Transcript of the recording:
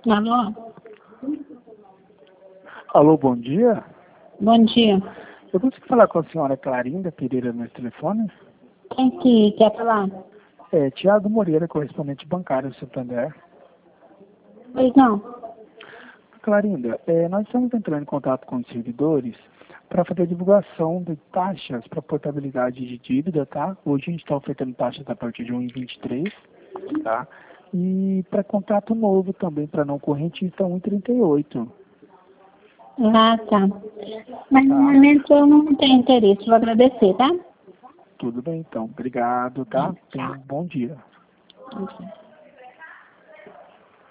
Alô? Alô, bom dia. Bom dia. Eu consigo falar com a senhora Clarinda Pereira no telefone? Quem que quer falar? É, Tiago Moreira, correspondente bancário do Santander. Pois não. Clarinda, nós estamos entrando em contato com os servidores para fazer a divulgação de taxas para portabilidade de dívida, tá? Hoje a gente está ofertando taxas a partir de 1,23, tá? E para contrato novo também, para não correntista, 1,38. Ah, tá. Mas no momento eu não tenho interesse. Vou agradecer, tá? Tudo bem, então. Obrigado, tá? Tenha Tchau. um bom dia. Ok.